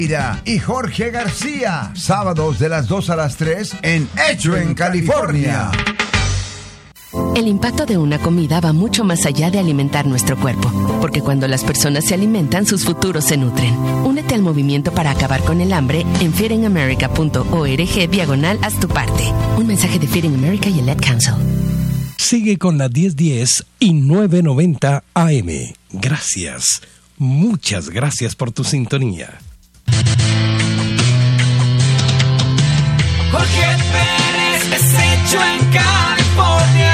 y Jorge García, sábados de las 2 a las 3 en Hecho en California. El impacto de una comida va mucho más allá de alimentar nuestro cuerpo, porque cuando las personas se alimentan, sus futuros se nutren. Únete al movimiento para acabar con el hambre en feedingamerica.org/haz tu parte. Un mensaje de Feeding America y el Ad Council. Sigue con la 1010 y 990 AM. Gracias. Muchas gracias por tu sintonía. Jorge Pérez es Hecho en California.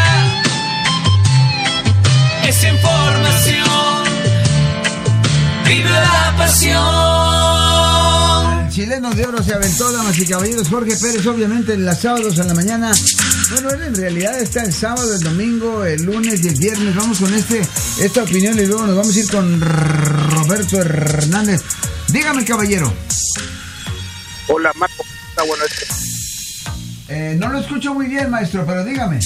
Es información, vive la pasión. El chileno de oro se aventó, damas y caballeros. Jorge Pérez, obviamente, en los sábados en la mañana. Bueno, él en realidad está el sábado, el domingo, el lunes y el viernes. Vamos con esta opinión y luego nos vamos a ir con Roberto Hernández. Dígame, caballero. Hola, Marco. Está bueno no lo escucho muy bien, maestro, pero dígame.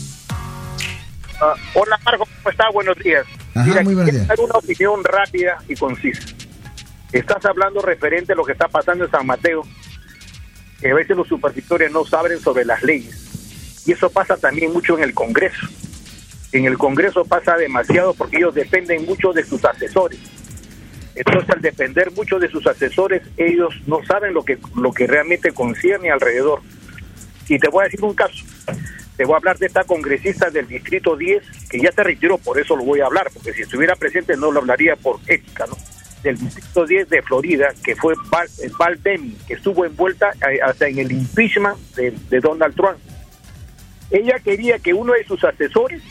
Hola, Marco. ¿Cómo está? Buenos días. Ajá, mira, muy buenos días. Quiero dar una opinión rápida y concisa. Estás hablando referente a lo que está pasando en San Mateo, que a veces los supervisores no saben sobre las leyes. Y eso pasa también mucho en el Congreso. En el Congreso pasa demasiado porque ellos dependen mucho de sus asesores. Entonces, al depender mucho de sus asesores, ellos no saben lo que realmente concierne alrededor. Y te voy a decir un caso. Te voy a hablar de esta congresista del Distrito 10, que ya se retiró, por eso lo voy a hablar, porque si estuviera presente no lo hablaría por ética, ¿no? Del Distrito 10 de Florida, que fue Val Deming, que estuvo envuelta hasta en el impeachment de Donald Trump. Ella quería que uno de sus asesores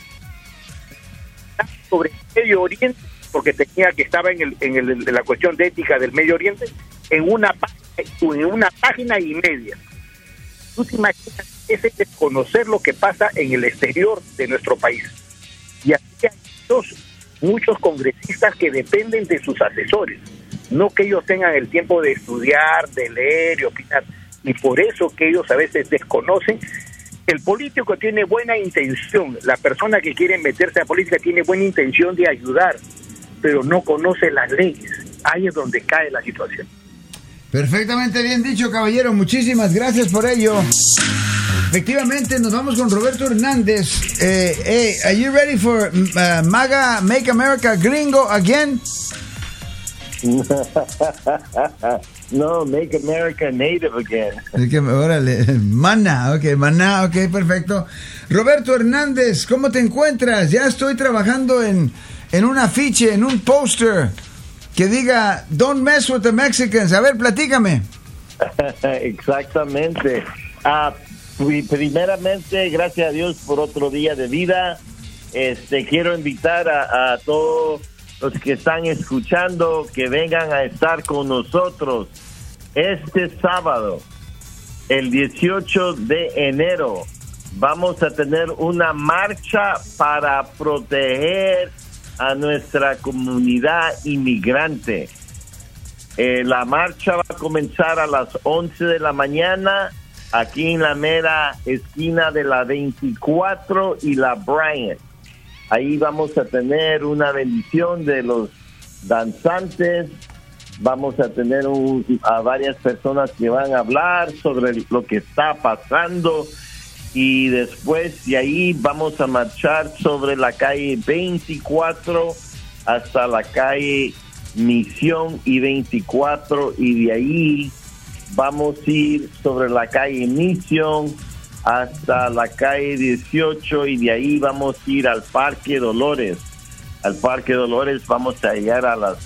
sobre Medio Oriente, porque estaba en la cuestión de ética del Medio Oriente, en una página y media. ¿Tú te imaginas ese desconocer lo que pasa en el exterior de nuestro país? Y aquí hay muchos congresistas que dependen de sus asesores, no que ellos tengan el tiempo de estudiar, de leer y opinar, y por eso que ellos a veces desconocen. El político tiene buena intención, la persona que quiere meterse a política tiene buena intención de ayudar, pero no conoce las leyes. Ahí es donde cae la situación. Perfectamente bien dicho, caballero. Muchísimas gracias por ello. Efectivamente, nos vamos con Roberto Hernández. Are you ready for MAGA, Make America Gringo Again? No, Make America Native Again. Órale, Maná, ok, perfecto. Roberto Hernández, ¿cómo te encuentras? Ya estoy trabajando en un afiche, en un póster que diga Don't mess with the Mexicans. A ver, platícame. Exactamente. Primeramente, gracias a Dios por otro día de vida. Quiero invitar a todos los que están escuchando que vengan a estar con nosotros este sábado, el 18 de enero. Vamos a tener una marcha para proteger a nuestra comunidad inmigrante. La marcha va a comenzar a las 11 de la mañana aquí en la mera esquina de la 24 y la Bryant. Ahí vamos a tener una bendición de los danzantes. Vamos a tener a varias personas que van a hablar sobre lo que está pasando. Y después de ahí vamos a marchar sobre la calle 24 hasta la calle Misión y 24. Y de ahí vamos a ir sobre la calle Misión hasta la calle 18 y de ahí vamos a ir al Parque Dolores. Al Parque Dolores vamos a llegar a las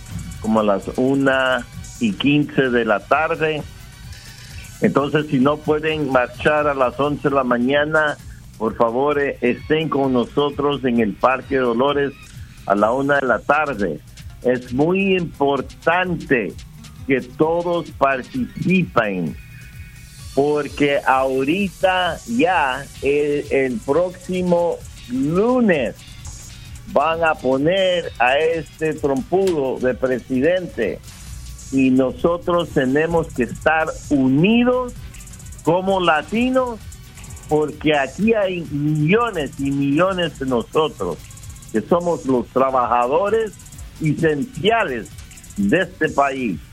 1:15 de la tarde. Entonces, si no pueden marchar a las 11 de la mañana, por favor, estén con nosotros en el Parque Dolores a la 1 de la tarde. Es muy importante que todos participen, porque ahorita ya el próximo lunes van a poner a este trompudo de presidente y nosotros tenemos que estar unidos como latinos, porque aquí hay millones y millones de nosotros que somos los trabajadores esenciales de este país.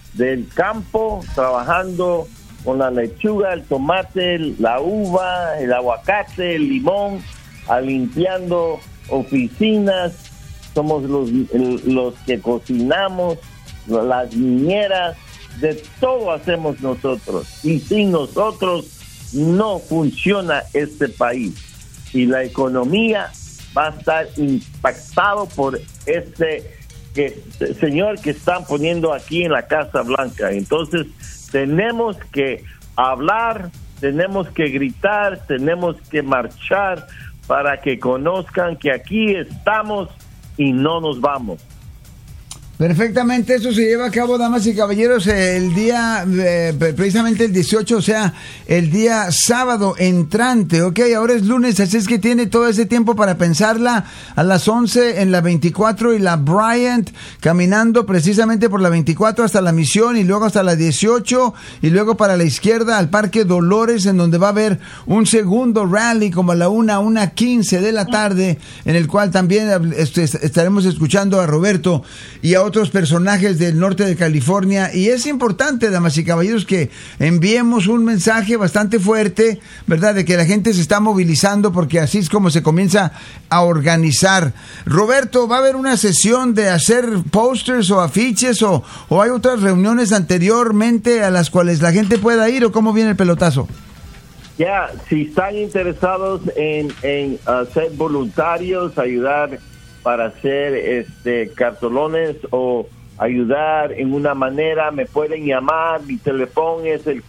del campo, trabajando con la lechuga, el tomate, la uva, el aguacate, el limón, limpiando oficinas. Somos los que cocinamos, las niñeras, de todo hacemos nosotros. Y sin nosotros no funciona este país. Y la economía va a estar impactado por este señor que están poniendo aquí en la Casa Blanca. Entonces tenemos que hablar, tenemos que gritar, tenemos que marchar para que conozcan que aquí estamos y no nos vamos. Perfectamente, eso se lleva a cabo, damas y caballeros, el día, precisamente el 18, o sea, el día sábado entrante, ok, ahora es lunes, así es que tiene todo ese tiempo para pensarla, a las 11 en la 24 y la Bryant, caminando precisamente por la 24 hasta la Misión y luego hasta la 18 y luego para la izquierda al Parque Dolores, en donde va a haber un segundo rally como a la 1:15 de la tarde, en el cual también estaremos escuchando a Roberto y a otros personajes del norte de California. Y es importante, damas y caballeros, que enviemos un mensaje bastante fuerte, ¿verdad?, de que la gente se está movilizando, porque así es como se comienza a organizar. Roberto, ¿va a haber una sesión de hacer posters o afiches o hay otras reuniones anteriormente a las cuales la gente pueda ir, o cómo viene el pelotazo? Ya, si están interesados en ser voluntarios, ayudar para hacer cartolones o ayudar en una manera, me pueden llamar. Mi teléfono es el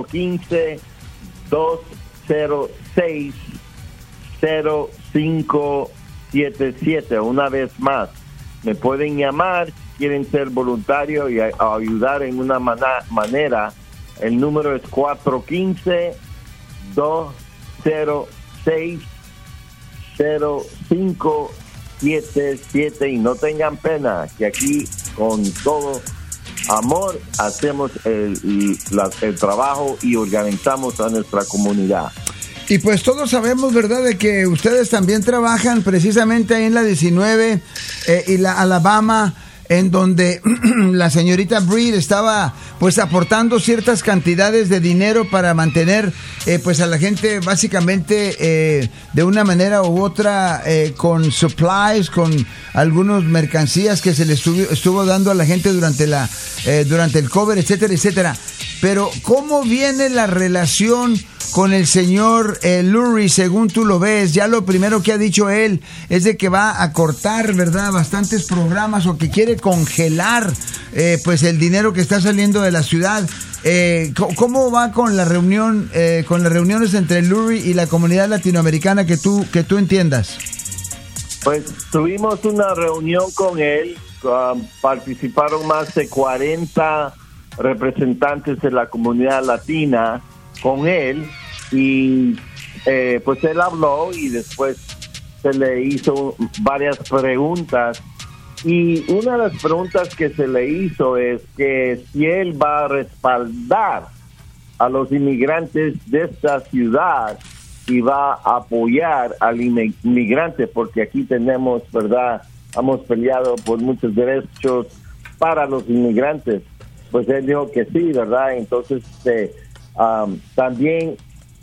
415-206-0577. Una vez más, me pueden llamar, quieren ser voluntarios y ayudar en una manera. El número es 415-206-0577. y no tengan pena, que aquí con todo amor hacemos el trabajo y organizamos a nuestra comunidad. Y pues todos sabemos, ¿verdad?, de que ustedes también trabajan precisamente ahí en la 19 y la Alabama, en donde la señorita Breed estaba pues aportando ciertas cantidades de dinero para mantener pues a la gente básicamente de una manera u otra con supplies, con algunas mercancías que se le estuvo dando a la gente durante el cover, etcétera, etcétera. Pero ¿cómo viene la relación con el señor Lurie, según tú lo ves? Ya lo primero que ha dicho él es de que va a cortar, ¿verdad?, bastantes programas, o que quiere congelar pues el dinero que está saliendo de la ciudad. ¿Cómo va con la reunión, con las reuniones entre Lurie y la comunidad latinoamericana que tú entiendas? Pues tuvimos una reunión con él, participaron más de 40 representantes de la comunidad latina con él, y pues él habló y después se le hizo varias preguntas, y una de las preguntas que se le hizo es que si él va a respaldar a los inmigrantes de esta ciudad y va a apoyar al inmigrante, porque aquí tenemos, ¿verdad?, hemos peleado por muchos derechos para los inmigrantes. Pues él dijo que sí, ¿verdad? Entonces también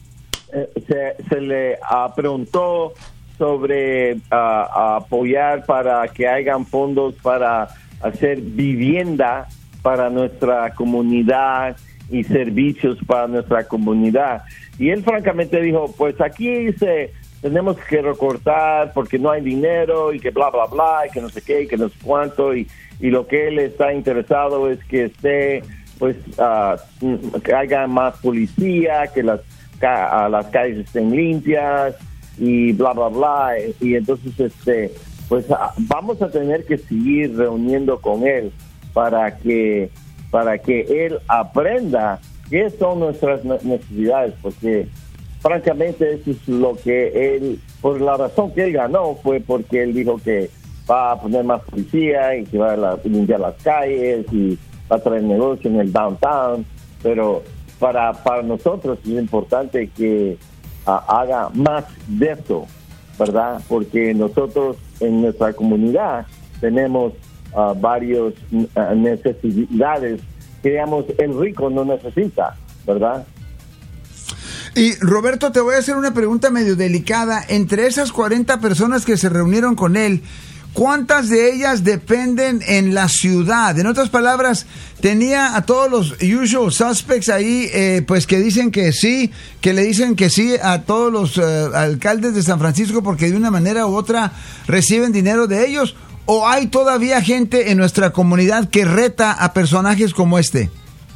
se le preguntó sobre apoyar para que hayan fondos para hacer vivienda para nuestra comunidad y servicios para nuestra comunidad. Y él francamente dijo, pues aquí tenemos que recortar porque no hay dinero y que bla, bla, bla, y que no sé qué, y que no sé cuánto, y lo que él está interesado es que pues que haya más policía, que las calles estén limpias y bla, bla, bla. Y entonces pues vamos a tener que seguir reuniendo con él para que él aprenda qué son nuestras necesidades, porque francamente eso es lo que él, por la razón que él ganó fue porque él dijo que va a poner más policía y que va a limpiar las calles y va a traer negocio en el downtown. Pero para nosotros es importante que haga más de eso, ¿verdad? Porque nosotros en nuestra comunidad tenemos varias necesidades digamos, el rico no necesita, ¿verdad? Y Roberto, te voy a hacer una pregunta medio delicada. Entre esas 40 personas que se reunieron con él, ¿cuántas de ellas dependen en la ciudad? En otras palabras, tenía a todos los usual suspects ahí, pues que dicen que sí, que le dicen que sí a todos los alcaldes de San Francisco porque de una manera u otra reciben dinero de ellos. ¿O hay todavía gente en nuestra comunidad que reta a personajes como este?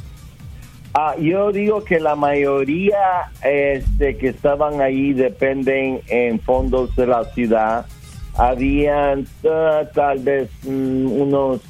Yo digo que la mayoría que estaban ahí dependen en fondos de la ciudad. Habían tal vez unos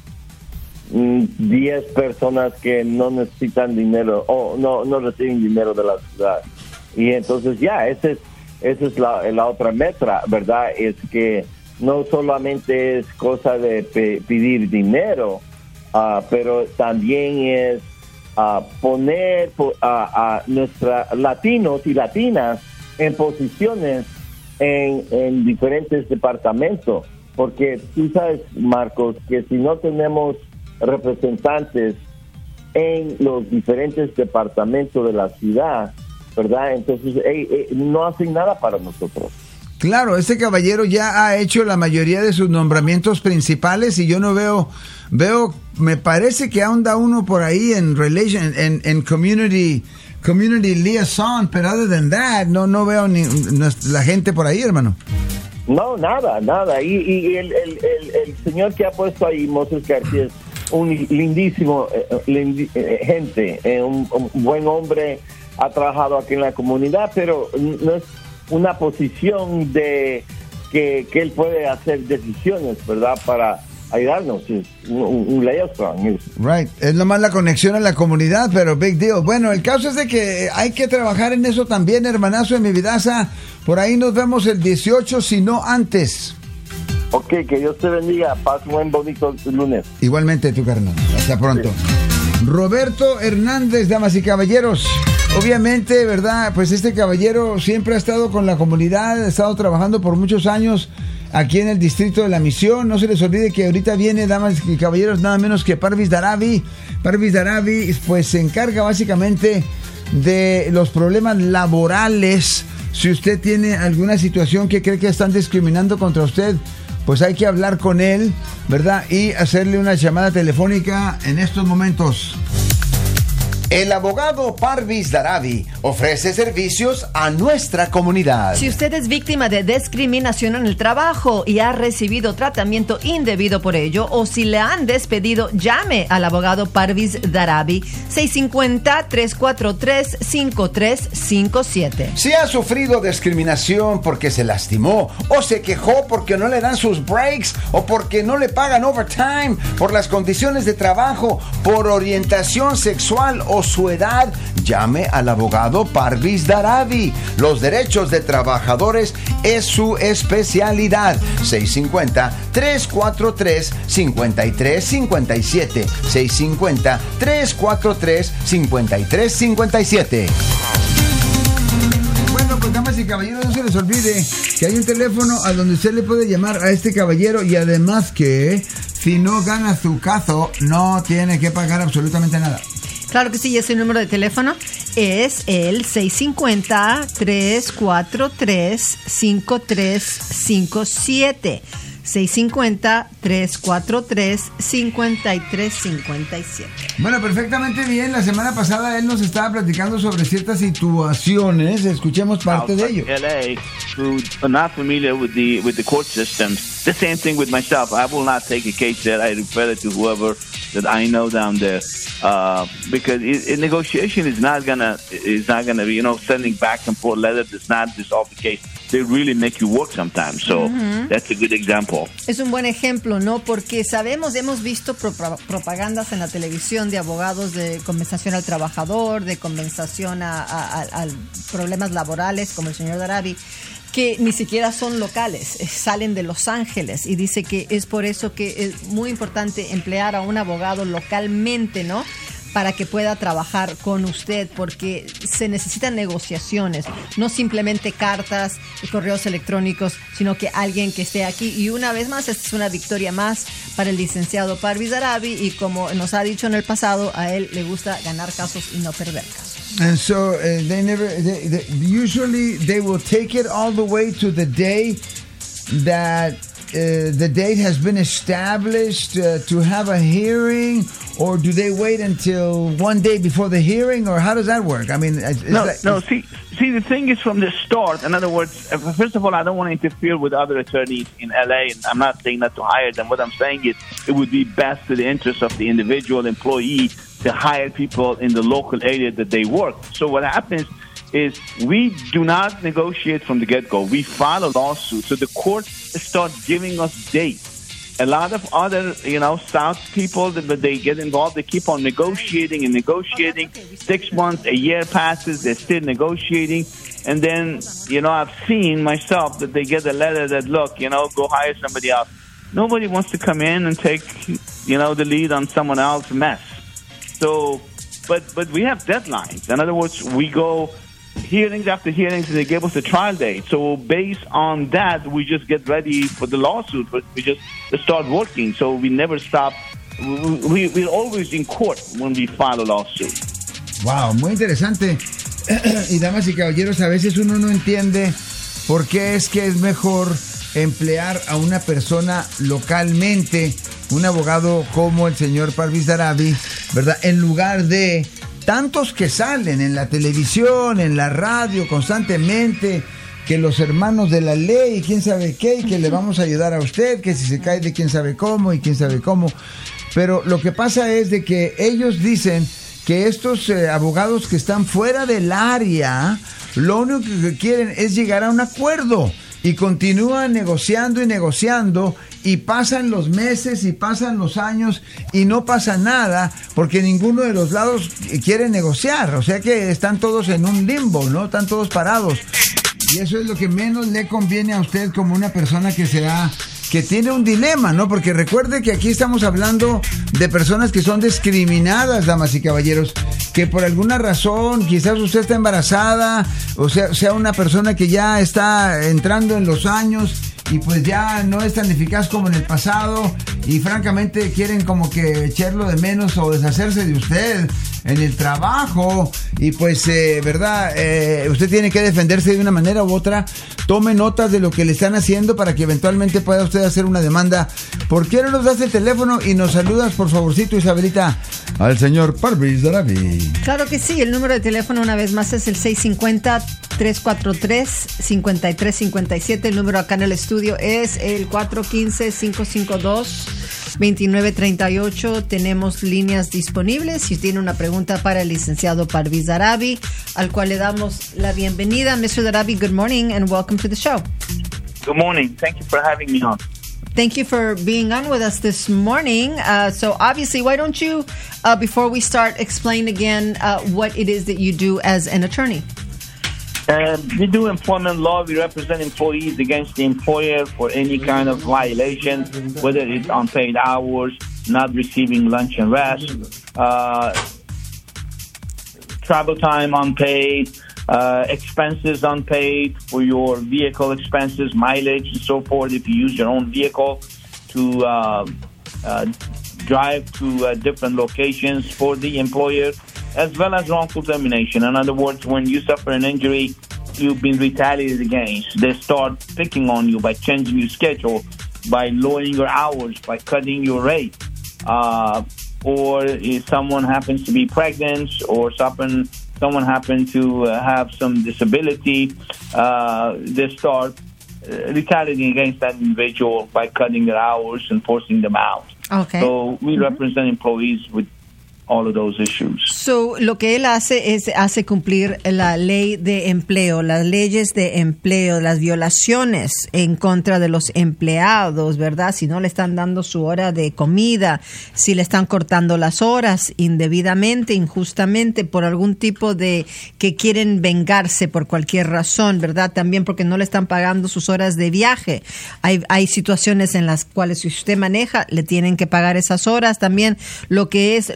10 personas que no necesitan dinero o no reciben dinero de la ciudad. Y entonces esa es la otra meta, ¿verdad? Es que no solamente es cosa de pedir dinero, pero también es poner a nuestros latinos y latinas en posiciones en diferentes departamentos, porque tú sabes, Marcos, que si no tenemos representantes en los diferentes departamentos de la ciudad, ¿verdad? Entonces no hacen nada para nosotros. Claro, este caballero ya ha hecho la mayoría de sus nombramientos principales y yo no veo, me parece que anda uno por ahí en community liaison, pero other than that, no veo ni la gente por ahí, hermano. No, nada. Y el señor que ha puesto ahí, Moses García, es un lindísimo gente, un buen hombre, ha trabajado aquí en la comunidad, pero no es una posición de que él puede hacer decisiones, ¿verdad? Para ayudarnos, es un liaison. Right, es nomás la conexión a la comunidad, pero big deal. Bueno, el caso es de que hay que trabajar en eso también, hermanazo de mi vidaza. Por ahí nos vemos el 18, si no antes. Ok, que Dios te bendiga. Paz, buen bonito lunes. Igualmente tu carnal. Hasta pronto. Sí. Roberto Hernández, damas y caballeros. Obviamente, ¿verdad? Pues este caballero siempre ha estado con la comunidad, ha estado trabajando por muchos años aquí en el distrito de La Misión. No se les olvide que ahorita viene, damas y caballeros, nada menos que Parvis Darabi. Parvis Darabi, pues se encarga básicamente de los problemas laborales. Si usted tiene alguna situación que cree que están discriminando contra usted, pues hay que hablar con él, ¿verdad? Y hacerle una llamada telefónica en estos momentos. El abogado Parvis Darabi ofrece servicios a nuestra comunidad. Si usted es víctima de discriminación en el trabajo y ha recibido tratamiento indebido por ello, o si le han despedido, llame al abogado Parvis Darabi, 650-343-5357. Si ha sufrido discriminación porque se lastimó, o se quejó porque no le dan sus breaks, o porque no le pagan overtime, por las condiciones de trabajo, por orientación sexual o su edad, llame al abogado Parvis Darabi. Los derechos de trabajadores es su especialidad. 650-343-5357. 650-343-5357. Bueno, pues damas y caballeros, no se les olvide que hay un teléfono a donde usted le puede llamar a este caballero, y además que si no gana su caso, no tiene que pagar absolutamente nada. Claro que sí, ese número de teléfono es el 650-343-5357. 650-343-5357. Bueno, perfectamente bien. La semana pasada él nos estaba platicando sobre ciertas situaciones. Escuchemos parte de ello. LA, who are not familiar with the court systems. The same thing with myself. I will not take a case there. I refer it to whoever that I know down there, because negotiation is not gonna be, sending back and forth letters. It's not just off the case. They really make you work sometimes. So that's a good example. Es un buen ejemplo, ¿no? Porque hemos visto propagandas en la televisión de abogados de compensación al trabajador, de compensación a problemas laborales, como el señor Darabi, que ni siquiera son locales, salen de Los Ángeles, y dice que es por eso que es muy importante emplear a un abogado localmente, ¿no? para que pueda trabajar con usted, porque se necesitan negociaciones, no simplemente cartas y correos electrónicos, sino que alguien que esté aquí. Y una vez más, esta es una victoria más para el licenciado Parviz Darabi, y como nos ha dicho en el pasado, a él le gusta ganar casos y no perder casos. And so usually they will take it all the way to the day that the date has been established to have a hearing, or do they wait until one day before the hearing, or how does that work? I mean, See, the thing is from the start. In other words, first of all, I don't want to interfere with other attorneys in LA, and I'm not saying not to hire them. What I'm saying is it would be best to the interest of the individual employee to hire people in the local area that they work. So what happens is we do not negotiate from the get-go. We file a lawsuit. So the court starts giving us dates. A lot of other, South people, that they get involved, they keep on negotiating and negotiating. 6 months, a year passes, they're still negotiating. And then, I've seen myself that they get a letter that, look, go hire somebody else. Nobody wants to come in and take, the lead on someone else's mess. So, but we have deadlines. In other words, we go hearings after hearings, and they gave us a trial date. So based on that, we just get ready for the lawsuit. But we just start working. So we never stop. We're always in court when we file a lawsuit. Wow, muy interesante. Y damas y caballeros, a veces uno no entiende por qué es que es mejor emplear a una persona localmente, un abogado como el señor Parviz Darabi, ¿verdad? En lugar de tantos que salen en la televisión, en la radio constantemente, que los hermanos de la ley y quién sabe qué, y que le vamos a ayudar a usted, que si se cae de quién sabe cómo y quién sabe cómo. Pero lo que pasa es de que ellos dicen que estos abogados que están fuera del área, lo único que quieren es llegar a un acuerdo, y continúan negociando y negociando, y pasan los meses y pasan los años y no pasa nada, porque ninguno de los lados quiere negociar. O sea que están todos en un limbo, ¿no? Están todos parados. Y eso es lo que menos le conviene a usted como una persona que tiene un dilema, ¿no? Porque recuerde que aquí estamos hablando de personas que son discriminadas, damas y caballeros, que por alguna razón, quizás usted está embarazada, o sea una persona que ya está entrando en los años y pues ya no es tan eficaz como en el pasado, y francamente quieren como que echarlo de menos o deshacerse de usted en el trabajo, y pues verdad, usted tiene que defenderse de una manera u otra. Tome notas de lo que le están haciendo para que eventualmente pueda usted hacer una demanda. ¿Por qué no nos das el teléfono y nos saludas, por favorcito, Isabelita, al señor Parviz Darabi? Claro que sí, el número de teléfono una vez más es el 650-343-5357. El número acá en el estudio es el 415-552-2938. Tenemos líneas disponibles. Si tiene una pregunta para el licenciado Parviz Darabi, al cual le damos la bienvenida. Mr. Darabi, good morning and welcome to the show. Good morning. Thank you for having me on. Thank you for being on with us this morning. So obviously, why don't you, before we start, explain again what it is that you do as an attorney? We do employment law. We represent employees against the employer for any kind of violation, whether it's unpaid hours, not receiving lunch and rest, travel time unpaid, expenses unpaid for your vehicle expenses, mileage, and so forth. If you use your own vehicle to drive to different locations for the employer, as well as wrongful termination. In other words, when you suffer an injury, you've been retaliated against. They start picking on you by changing your schedule, by lowering your hours, by cutting your rate. Or if someone happens to be pregnant, or someone happens to have some disability, they start retaliating against that individual by cutting their hours and forcing them out. Okay. So we represent employees with all of those issues. So, lo que él hace cumplir la ley de empleo, las leyes de empleo, las violaciones en contra de los empleados, ¿verdad? Si no le están dando su hora de comida, si le están cortando las horas indebidamente, injustamente, por algún tipo de que quieren vengarse por cualquier razón, ¿verdad? También porque no le están pagando sus horas de viaje. Hay situaciones en las cuales si usted maneja, le tienen que pagar esas horas. También lo que es los costos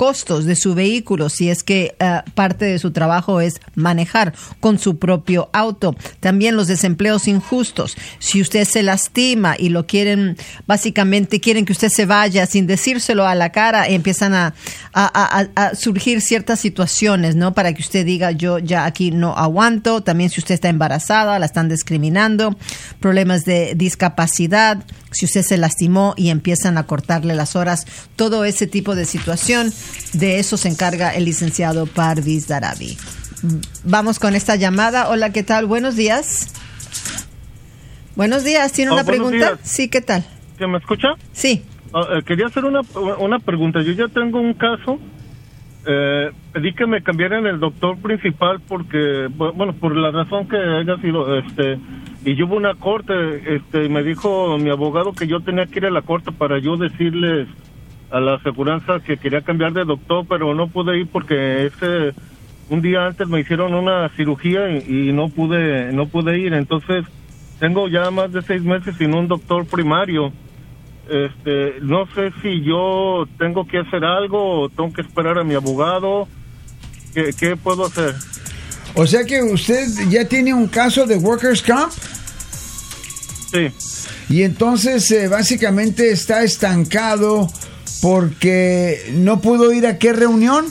costos de su vehículo si es que parte de su trabajo es manejar con su propio auto. También los desempleos injustos. Si usted se lastima y lo quieren, básicamente quieren que usted se vaya sin decírselo a la cara, empiezan a surgir ciertas situaciones, ¿no? Para que usted diga, yo ya aquí no aguanto. También si usted está embarazada, la están discriminando. Problemas de discapacidad, si usted se lastimó y empiezan a cortarle las horas. Todo ese tipo de situación, de eso se encarga el licenciado Parviz Darabi. Vamos con esta llamada. Hola, ¿qué tal? Buenos días. Buenos días, ¿tiene una pregunta? Días. Sí, ¿qué tal? ¿Se me escucha? Sí. Quería hacer una pregunta. Yo ya tengo un caso. Pedí que me cambiaran el doctor principal porque, bueno, por la razón que haya sido, y yo hubo una corte, me dijo mi abogado que yo tenía que ir a la corte para yo decirles a la aseguranza que quería cambiar de doctor, pero no pude ir porque un día antes me hicieron una cirugía y no pude ir. Entonces tengo ya más de 6 meses sin un doctor primario. No sé si yo tengo que hacer algo o tengo que esperar a mi abogado. ¿Qué puedo hacer? O sea que usted ya tiene un caso de Workers' Comp. Sí. Y entonces básicamente está estancado porque no pudo ir a qué reunión.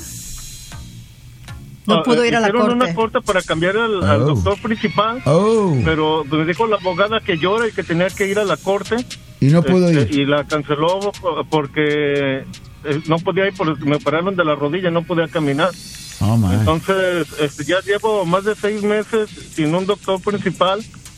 No pudo ir a la corte. Hicieron una corte para cambiar al doctor principal, pero me dijo la abogada que llora y que tenía que ir a la corte. Y no pudo ir. Y la canceló porque no podía ir, porque me operaron de la rodilla, no podía caminar. Oh, my. Entonces, ya llevo más de 6 meses sin un doctor principal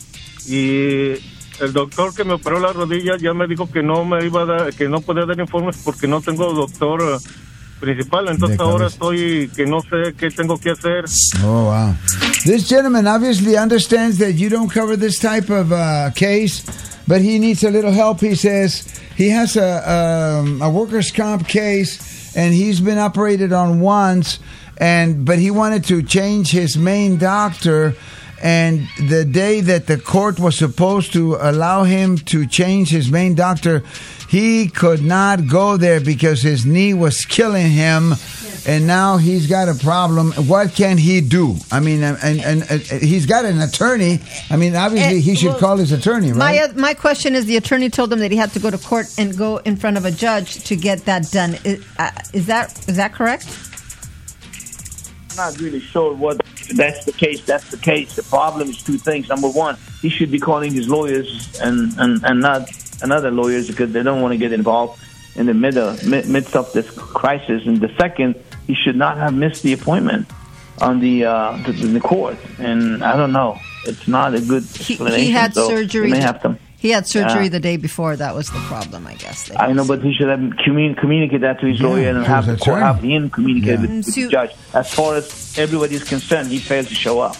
y el doctor que me operó la rodilla ya me dijo que no me iba a dar, que no podía dar informes porque no tengo doctor principal. Entonces ahora estoy que no sé qué tengo que hacer. Oh, wow. This gentleman obviously understands that you don't cover this type of case, but he needs a little help. He says he has a workers' comp case and he's been operated on once, but he wanted to change his main doctor. And the day that the court was supposed to allow him to change his main doctor, he could not go there because his knee was killing him, and now he's got a problem. What can he do? I mean, and he's got an attorney. I mean, obviously he should call his attorney, right? My question is, the attorney told him that he had to go to court and go in front of a judge to get that done. Is that correct? I'm not really sure what. That's the case. The problem is 2 things. Number one, he should be calling his lawyers and not another lawyers because they don't want to get involved in the midst of this crisis. And the second, he should not have missed the appointment on the court. And I don't know. It's not a good explanation. He had so surgery. He had surgery the day before. That was the problem, I guess. I know, but he should have communicated that to his lawyer and have him communicate with the judge. As far as everybody is concerned, he failed to show up.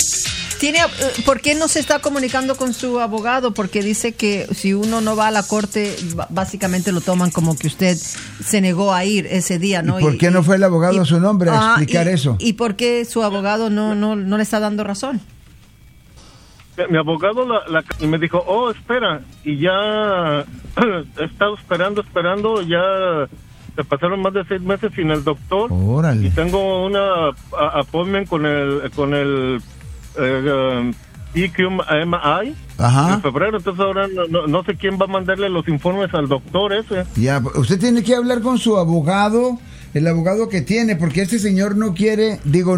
¿Por qué no se está comunicando con su abogado? Porque dice que si uno no va a la corte, básicamente lo toman como que usted se negó a ir ese día, ¿no? ¿Y por qué no fue el abogado a su nombre a explicar eso? ¿Y por qué su abogado no le está dando razón? Mi abogado y me dijo, espera, y ya he estado esperando, ya se pasaron más de 6 meses sin el doctor. Órale. Y tengo una appointment con el EQMI en febrero, entonces ahora no sé quién va a mandarle los informes al doctor ese. Ya, usted tiene que hablar con su abogado, el abogado que tiene, porque este señor no quiere,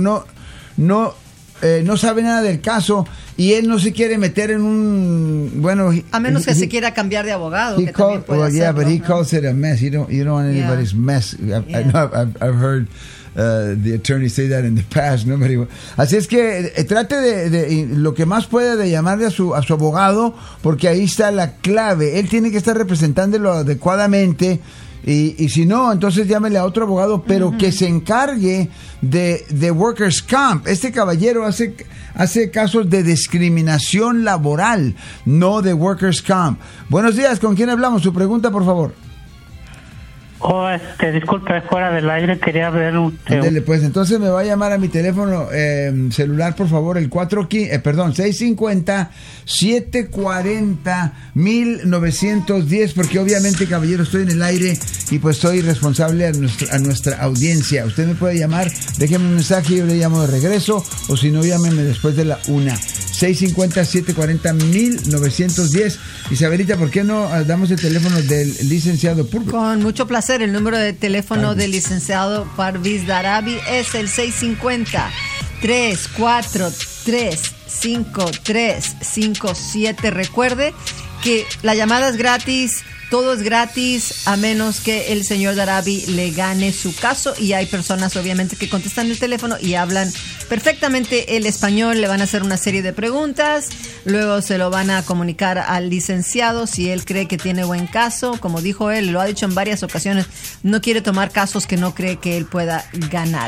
no sabe nada del caso y él no se quiere meter en un a menos que se quiera cambiar de abogado. Que también puede hacerlo, but he calls it a mess. You don't want anybody's mess. I've heard the attorney say that in the past. Así es que trate de lo que más pueda de llamarle a su abogado, porque ahí está la clave. Él tiene que estar representándolo adecuadamente. Y si no, entonces llámele a otro abogado, pero que se encargue de Workers' Comp. Este caballero hace casos de discriminación laboral, no de Workers' Comp. Buenos días, ¿con quién hablamos? Su pregunta, por favor. Disculpe, fuera del aire, quería ver usted. Dele, pues, entonces me va a llamar a mi teléfono celular, por favor, el 650-740-1910, porque obviamente, caballero, estoy en el aire y pues soy responsable a nuestra audiencia. Usted me puede llamar, déjeme un mensaje, yo le llamo de regreso, o si no, llámeme después de la 1. 650-740-1910. Isabelita, ¿por qué no damos el teléfono del licenciado Purvis? Con mucho placer. El número de teléfono del licenciado Parviz Darabi es el 650-343-5357. Recuerde que la llamada es gratis. Todo es gratis a menos que el señor Darabi le gane su caso, y hay personas obviamente que contestan el teléfono y hablan perfectamente el español. Le van a hacer una serie de preguntas, luego se lo van a comunicar al licenciado si él cree que tiene buen caso. Como dijo él, lo ha dicho en varias ocasiones, no quiere tomar casos que no cree que él pueda ganar.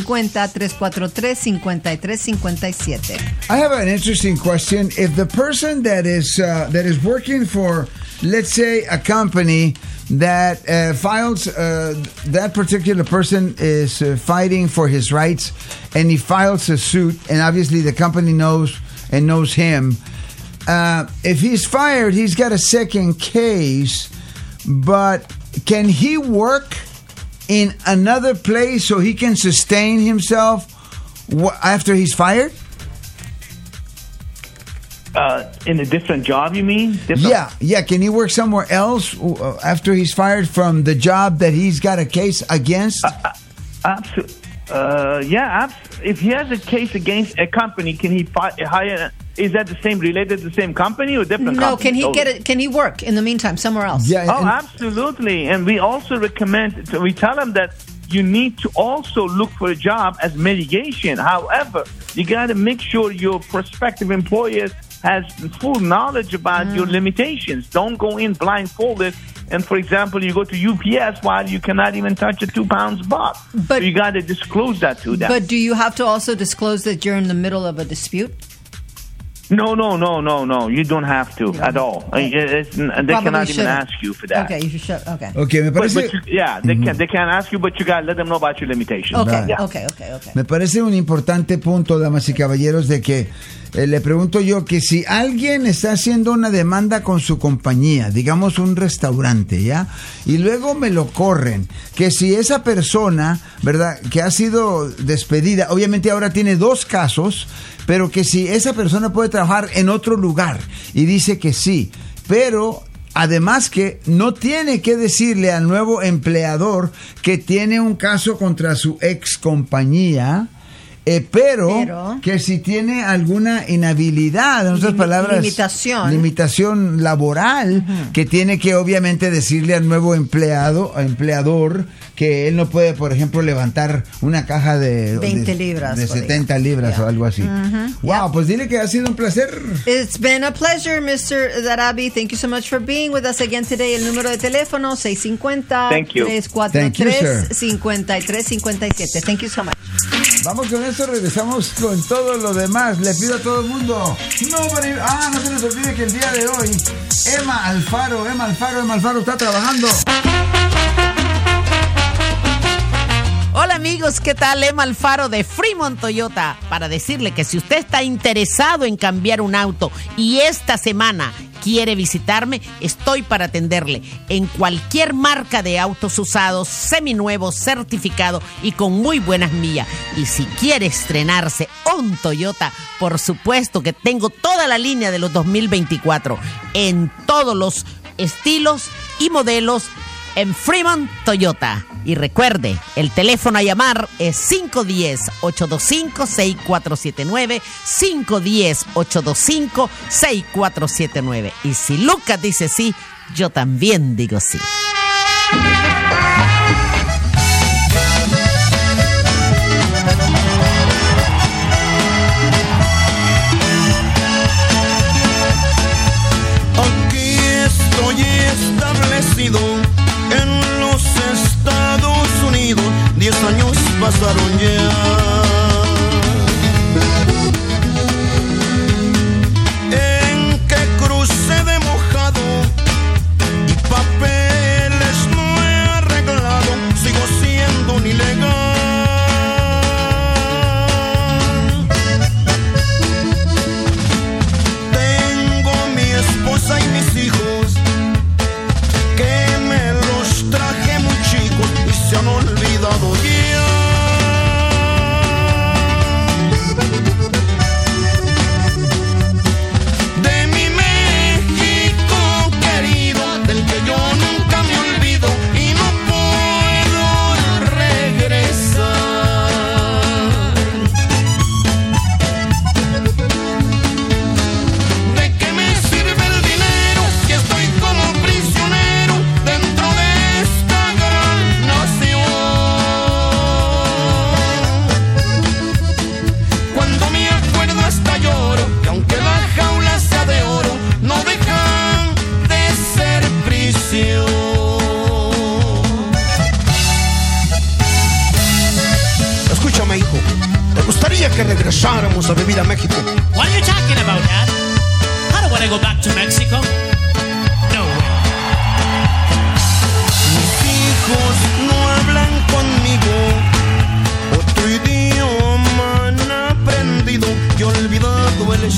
650-343-5357. I have an interesting question. If the person that is working for, let's say, a company that files, that particular person is fighting for his rights, and he files a suit, and obviously the company knows him. If he's fired, he's got a second case, but can he work in another place so he can sustain himself after he's fired? In a different job, you mean? Yeah. Can he work somewhere else after he's fired from the job that he's got a case against? Absolutely. If he has a case against a company, can he hire? Is that the same, related to the same company or different? No. company? Can he work in the meantime somewhere else? Yeah. Absolutely. And we also recommend. We tell him that you need to also look for a job as mitigation. However, you got to make sure your prospective employers has full knowledge about your limitations. Don't go in blindfolded. And for example, you go to UPS while you cannot even touch a 2 pounds box. So you got to disclose that to them. But do you have to also disclose that you're in the middle of a dispute? No. You don't have to at all. They cannot even ask you for that. Okay, you should. Okay. Okay, me parece. They can't ask you, but you got to let them know about your limitations. Okay, Right. okay. Me parece un importante punto, damas y caballeros, de que le pregunto yo que si alguien está haciendo una demanda con su compañía, digamos un restaurante, ¿ya? Y luego me lo corren, que si esa persona, ¿verdad?, que ha sido despedida, obviamente ahora tiene 2 casos, pero que si esa persona puede trabajar en otro lugar, y dice que sí, pero además que no tiene que decirle al nuevo empleador que tiene un caso contra su ex compañía, pero que si tiene alguna inhabilidad, en otras palabras, limitación laboral, que tiene que obviamente decirle al nuevo empleador que él no puede, por ejemplo, levantar una caja de 20 libras, de 70 libras o algo así. Wow, pues dile que ha sido un placer. It's been a pleasure, Mr. Darabi. Thank you so much for being with us again today. El número de teléfono 650-343-5357. Thank you so much. Vamos con esto, regresamos con todo lo demás. Le pido a todo el mundo, no se les olvide que el día de hoy Emma Alfaro está trabajando. Hola amigos, ¿qué tal? Emma Alfaro de Fremont Toyota, para decirle que si usted está interesado en cambiar un auto y esta semana quiere visitarme, estoy para atenderle en cualquier marca de autos usados, seminuevos, certificado y con muy buenas millas. Y si quiere estrenarse un Toyota, por supuesto que tengo toda la línea de los 2024 en todos los estilos y modelos en Fremont Toyota. Y recuerde, el teléfono a llamar es 510-825-6479, 510-825-6479. Y si Lucas dice sí, yo también digo sí. Aquí estoy establecido en los Estados Unidos, 10 años pasaron ya. En que crucé de mojado y papeles no he arreglado. ¿Te gustaría que regresáramos a vivir a México? What are you talking about, Dad? I don't want to go back to Mexico. No way. Mis hijos no hablan conmigo, otro idioma han aprendido y olvidado el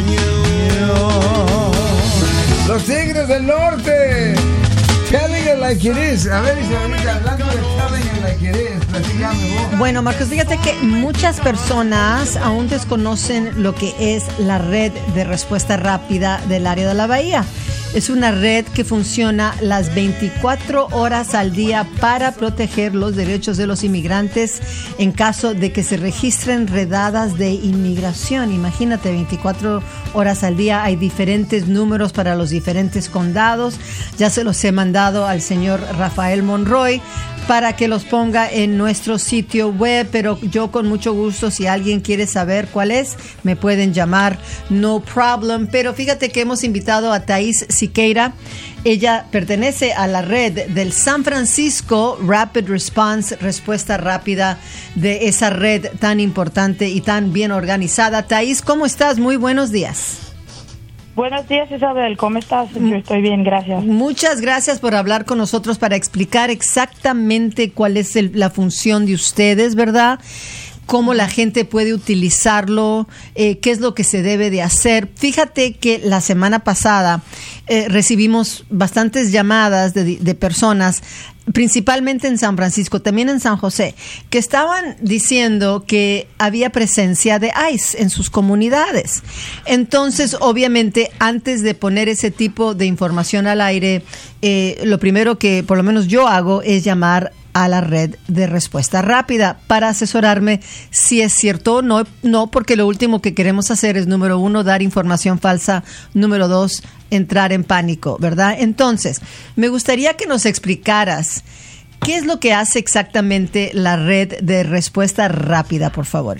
español. Los Tigres del Norte. Telling it like it is. A ver, Isabelita, hablando de telling it like it is, platícame vos. Bueno, Marcos, fíjate que muchas personas aún desconocen lo que es la red de respuesta rápida del área de la Bahía. Es una red que funciona las 24 horas al día para proteger los derechos de los inmigrantes en caso de que se registren redadas de inmigración. Imagínate, 24 horas al día. Hay diferentes números para los diferentes condados. Ya se los he mandado al señor Rafael Monroy para que los ponga en nuestro sitio web, pero yo con mucho gusto, si alguien quiere saber cuál es, me pueden llamar, no problem. Pero fíjate que hemos invitado a Thais Siqueira. Ella pertenece a la red del San Francisco Rapid Response, respuesta rápida, de esa red tan importante y tan bien organizada. Thais, ¿cómo estás? Muy buenos días. Buenos días, Isabel. ¿Cómo estás? Yo estoy bien, gracias. Muchas gracias por hablar con nosotros para explicar exactamente cuál es la función de ustedes, ¿verdad? Cómo la gente puede utilizarlo, qué es lo que se debe de hacer. Fíjate que la semana pasada recibimos bastantes llamadas de personas, principalmente en San Francisco, también en San José, que estaban diciendo que había presencia de ICE en sus comunidades. Entonces, obviamente, antes de poner ese tipo de información al aire, lo primero que por lo menos yo hago es llamar a la red de respuesta rápida para asesorarme si es cierto o no, porque lo último que queremos hacer es, número 1, dar información falsa, número 2, entrar en pánico, ¿verdad? Entonces, me gustaría que nos explicaras qué es lo que hace exactamente la red de respuesta rápida, por favor.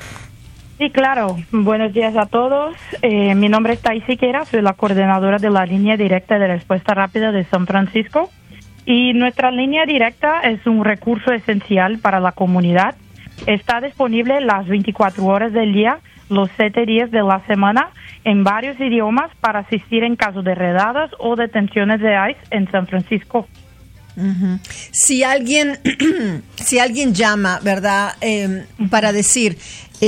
Sí, claro. Buenos días a todos. Mi nombre es Thais Siqueira, soy la coordinadora de la línea directa de respuesta rápida de San Francisco. Y nuestra línea directa es un recurso esencial para la comunidad. Está disponible las 24 horas del día, los 7 días de la semana, en varios idiomas para asistir en caso de redadas o detenciones de ICE en San Francisco. Uh-huh. Si alguien llama, ¿verdad? Para decir,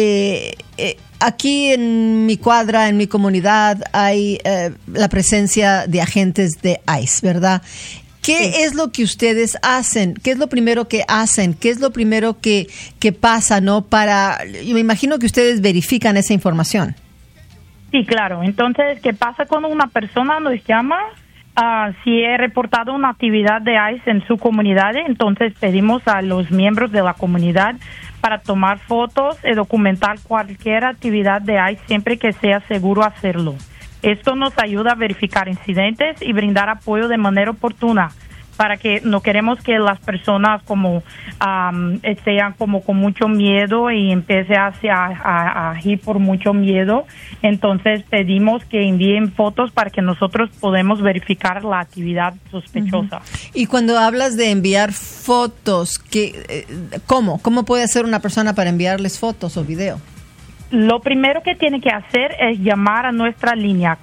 aquí en mi cuadra, en mi comunidad, hay la presencia de agentes de ICE, ¿verdad? ¿Qué es lo que ustedes hacen? ¿Qué es lo primero que hacen? ¿Qué es lo primero que pasa, no? Yo me imagino que ustedes verifican esa información. Sí, claro. Entonces, ¿qué pasa cuando una persona nos llama? Si he reportado una actividad de ICE en su comunidad, entonces pedimos a los miembros de la comunidad para tomar fotos y documentar cualquier actividad de ICE siempre que sea seguro hacerlo. Esto nos ayuda a verificar incidentes y brindar apoyo de manera oportuna, para que no queremos que las personas como sean como con mucho miedo y empiece a agir por mucho miedo. Entonces pedimos que envíen fotos para que nosotros podamos verificar la actividad sospechosa. Uh-huh. Y cuando hablas de enviar fotos, ¿cómo puede hacer una persona para enviarles fotos o video? Lo primero que tiene que hacer es llamar a nuestra línea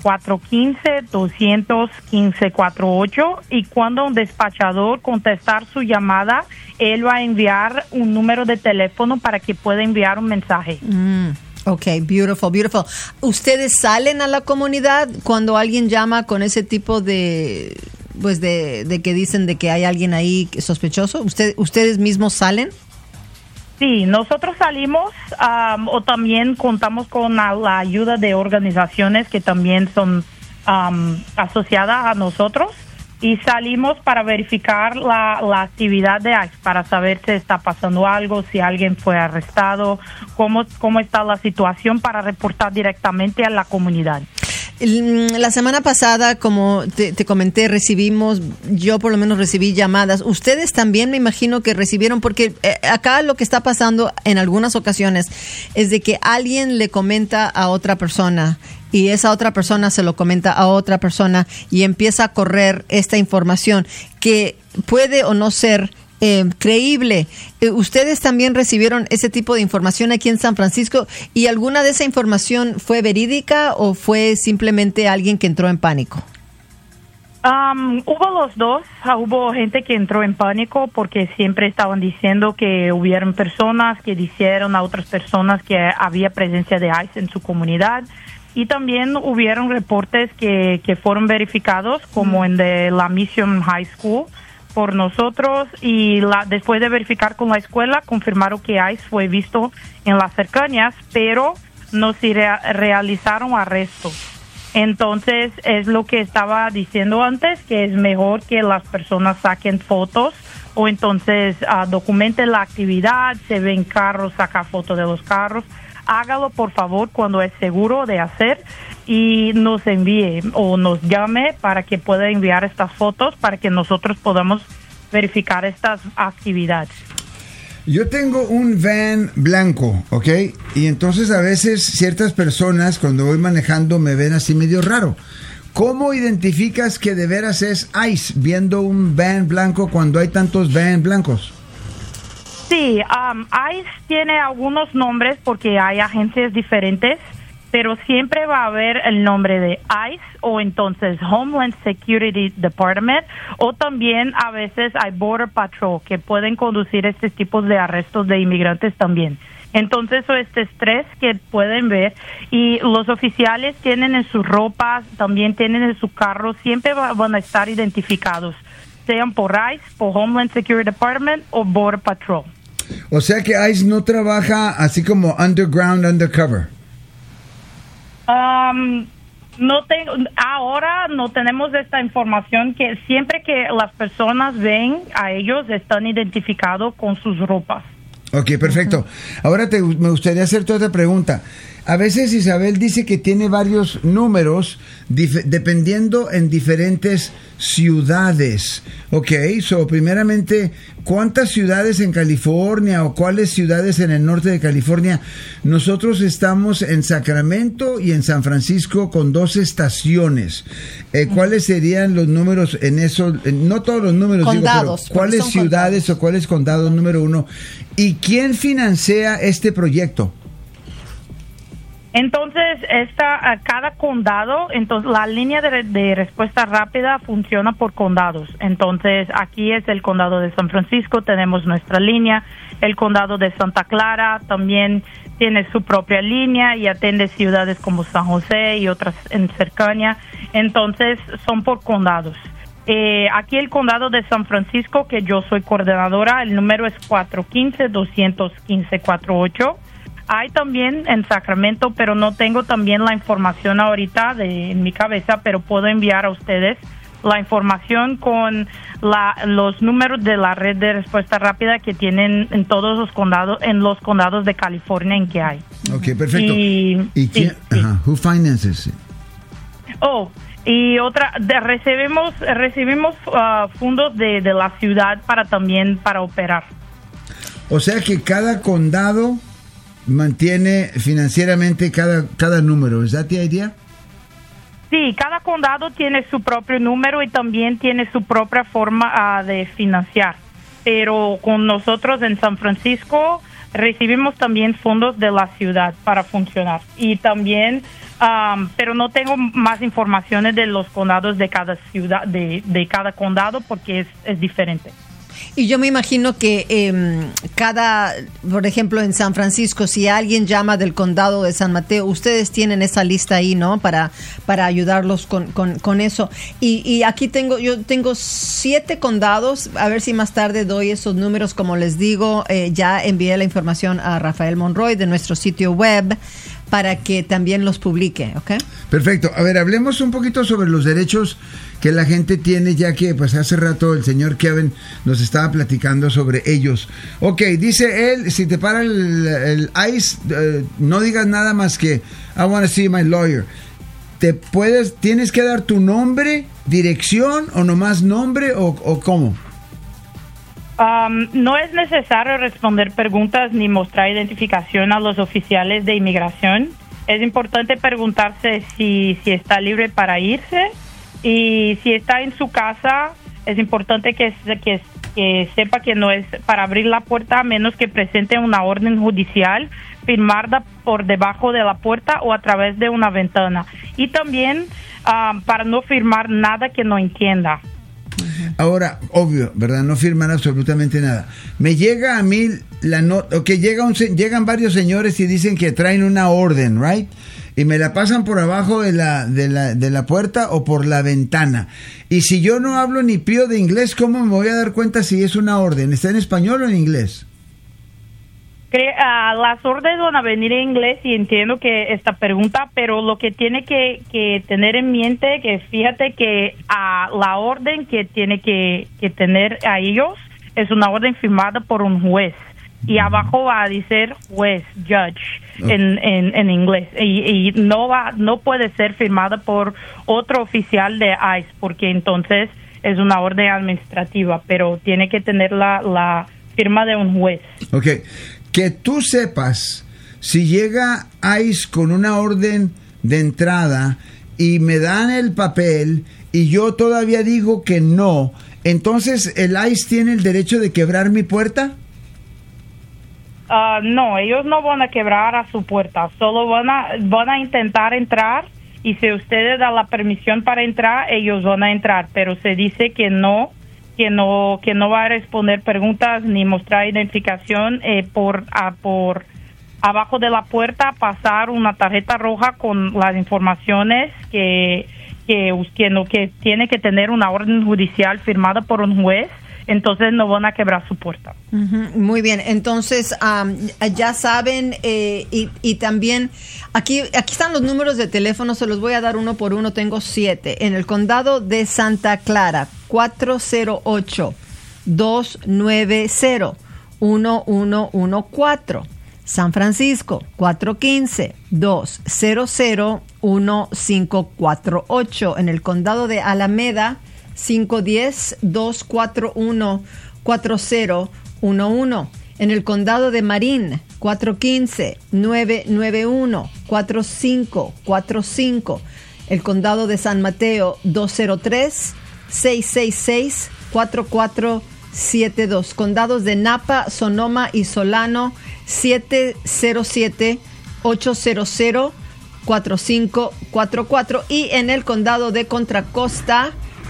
415-200-1548 y cuando un despachador contestar su llamada, él va a enviar un número de teléfono para que pueda enviar un mensaje. Ok, beautiful. ¿Ustedes salen a la comunidad cuando alguien llama con ese tipo de que dicen de que hay alguien ahí sospechoso? ¿Ustedes mismos salen? Sí, nosotros salimos o también contamos con la ayuda de organizaciones que también son asociadas a nosotros y salimos para verificar la actividad de ICE, para saber si está pasando algo, si alguien fue arrestado, cómo está la situación para reportar directamente a la comunidad. La semana pasada, como te comenté, yo por lo menos recibí llamadas. Ustedes también me imagino que recibieron, porque acá lo que está pasando en algunas ocasiones es de que alguien le comenta a otra persona y esa otra persona se lo comenta a otra persona y empieza a correr esta información que puede o no ser creíble. ¿Ustedes también recibieron ese tipo de información aquí en San Francisco? ¿Y alguna de esa información fue verídica o fue simplemente alguien que entró en pánico? Hubo los dos. Hubo gente que entró en pánico porque siempre estaban diciendo que hubieron personas que dijeron a otras personas que había presencia de ICE en su comunidad. Y también hubieron reportes que fueron verificados, como en de la Mission High School, por nosotros. Y después de verificar con la escuela, confirmaron que ICE fue visto en las cercanías, pero no se realizaron arrestos. Entonces, es lo que estaba diciendo antes, que es mejor que las personas saquen fotos o entonces documenten la actividad, se ven carros, saca fotos de los carros. Hágalo, por favor, cuando es seguro de hacer y nos envíe o nos llame para que pueda enviar estas fotos para que nosotros podamos verificar estas actividades. Yo tengo un van blanco, ¿ok? Y entonces a veces ciertas personas cuando voy manejando me ven así medio raro. ¿Cómo identificas que de veras es ICE viendo un van blanco cuando hay tantos van blancos? Sí, ICE tiene algunos nombres porque hay agencias diferentes, pero siempre va a haber el nombre de ICE o entonces Homeland Security Department, o también a veces hay Border Patrol que pueden conducir este tipo de arrestos de inmigrantes también. Entonces, este estrés que pueden ver, y los oficiales tienen en sus ropas, también tienen en su carro, siempre van a estar identificados, sean por ICE, por Homeland Security Department o Border Patrol. O sea que ICE no trabaja así como underground, undercover. Ahora no tenemos esta información, que siempre que las personas ven a ellos están identificados con sus ropas. Ok, perfecto. Ahora me gustaría hacerte otra pregunta. A veces Isabel dice que tiene varios números dependiendo en diferentes ciudades. Ok, primeramente, ¿cuántas ciudades en California o cuáles ciudades en el norte de California? Nosotros estamos en Sacramento y en San Francisco con 2 estaciones. ¿Cuáles serían los números en eso? No todos los números, condados, digo, pero ¿cuáles ciudades o cuáles condados número 1? ¿Y quién financia este proyecto? Entonces, cada condado, entonces la línea de respuesta rápida funciona por condados. Entonces, aquí es el condado de San Francisco, tenemos nuestra línea. El condado de Santa Clara también tiene su propia línea y atiende ciudades como San José y otras en cercanía. Entonces, son por condados. Aquí el condado de San Francisco, que yo soy coordinadora, el número es 415-215-48. Hay también en Sacramento, pero no tengo también la información ahorita en mi cabeza, pero puedo enviar a ustedes la información con los números de la red de respuesta rápida que tienen en todos los condados, en los condados de California en que hay. Ok, perfecto. ¿Y quién? Sí. Ajá, who finances it? Y otra, recibimos fondos de la ciudad para operar. O sea que cada condado mantiene financieramente cada número. ¿Es that the idea? Sí, cada condado tiene su propio número y también tiene su propia forma de financiar. Pero con nosotros en San Francisco recibimos también fondos de la ciudad para funcionar. Y también, pero no tengo más informaciones de los condados de cada ciudad, de cada condado, porque es diferente. Y yo me imagino que por ejemplo, en San Francisco, si alguien llama del condado de San Mateo, ustedes tienen esa lista ahí, ¿no? Para ayudarlos con eso. Y aquí yo tengo 7 condados. A ver si más tarde doy esos números. Como les digo, ya envié la información a Rafael Monroy de nuestro sitio web para que también los publique, ¿ok? Perfecto. A ver, hablemos un poquito sobre los derechos que la gente tiene, ya que pues hace rato el señor Kevin nos estaba platicando sobre ellos. Ok, dice él, si te para el ICE, no digas nada más que I want to see my lawyer. ¿Tienes que dar tu nombre, dirección o nomás nombre o cómo? No es necesario responder preguntas ni mostrar identificación a los oficiales de inmigración. Es importante preguntarse si está libre para irse, y si está en su casa, es importante que que sepa que no es para abrir la puerta a menos que presente una orden judicial firmada por debajo de la puerta o a través de una ventana. Y también para no firmar nada que no entienda. Ahora, obvio, ¿verdad? No firman absolutamente nada. Me llega a mí la nota, llegan varios señores y dicen que traen una orden, right? Y me la pasan por abajo de la puerta o por la ventana. Y si yo no hablo ni pío de inglés, ¿cómo me voy a dar cuenta si es una orden? ¿Está en español o en inglés? Las órdenes van a venir en inglés y entiendo que esta pregunta, pero lo que tiene que tener en mente, que fíjate que la orden que tiene que tener a ellos es una orden firmada por un juez. Y abajo va a decir juez, judge, en inglés. Y no puede ser firmada por otro oficial de ICE, porque entonces es una orden administrativa, pero tiene que tener la firma de un juez. Okay. Que tú sepas, si llega ICE con una orden de entrada y me dan el papel y yo todavía digo que no, entonces ¿el ICE tiene el derecho de quebrar mi puerta? No, ellos no van a quebrar a su puerta, solo van a intentar entrar y si ustedes dan la permisión para entrar, ellos van a entrar, pero se dice que no va a responder preguntas ni mostrar identificación por abajo de la puerta, pasar una tarjeta roja con las informaciones que tiene que tener una orden judicial firmada por un juez. Entonces no van a quebrar su puerta. Muy bien, entonces ya saben, y también aquí están los números de teléfono, se los voy a dar uno por uno, tengo 7. En el condado de Santa Clara, 408-290-1114. San Francisco, 415-200-1548. En el condado de Alameda, 510-241-4011. En el condado de Marin, 415-991-4545. El condado de San Mateo, 203-666-4472. Condados de Napa, Sonoma y Solano, 707-800-4544. Y en el condado de Contra Costa,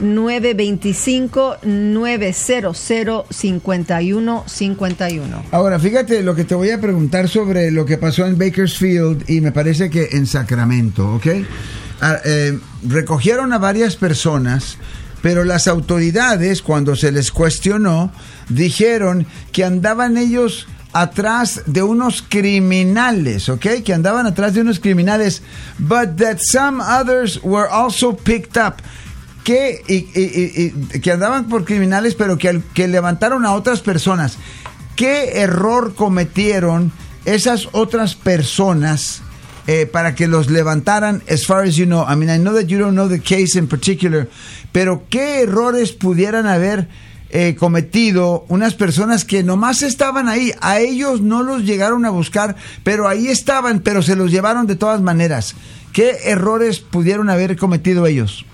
925-900-5151. Ahora, fíjate lo que te voy a preguntar sobre lo que pasó en Bakersfield y me parece que en Sacramento, ¿ok? Recogieron a varias personas, pero las autoridades, cuando se les cuestionó, dijeron que andaban ellos atrás de unos criminales, ¿ok? Que andaban atrás de unos criminales, but that some others were also picked up. Que andaban por criminales, pero que levantaron a otras personas. ¿Qué error cometieron esas otras personas para que los levantaran? As far as you know, I mean, I know that you don't know the case in particular, pero ¿qué errores pudieran haber cometido unas personas que nomás estaban ahí? A ellos no los llegaron a buscar, pero ahí estaban, pero se los llevaron de todas maneras. ¿Qué errores pudieron haber cometido ellos?